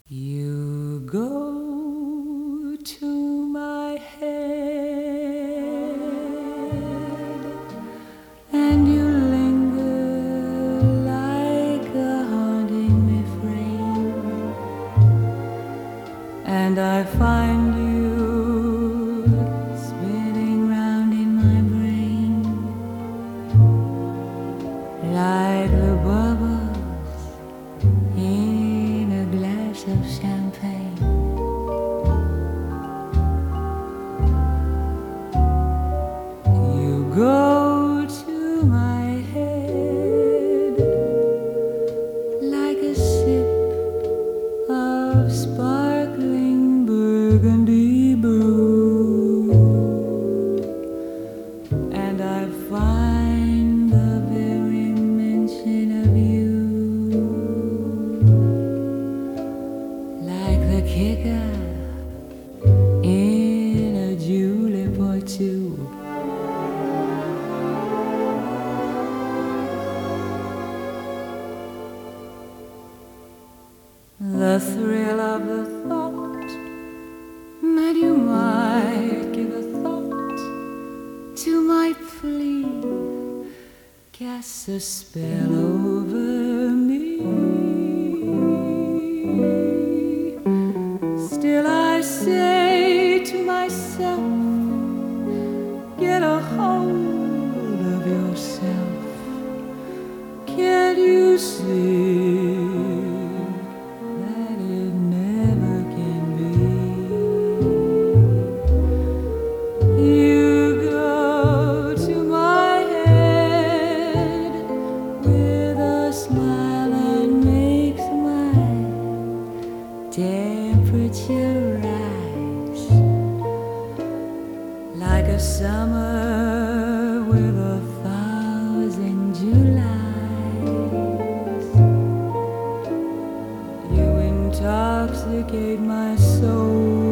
You go to my head and you linger like a haunting refrain, and I find you spinning round in my brain like the bubbles in a glass of champagne. You go to my head like a sip of sparkling burgundy brew, and I find the very mention of you like the kicker in a julep or two. The thrill of the thought that you might give a thought to my plea casts a spell over me. Still I say to myself, get a hold of yourself. Can't you see that it never can be? You go to my head with a smile that makes my temperature rise like a summer with 1,000 Julys. You intoxicate my soul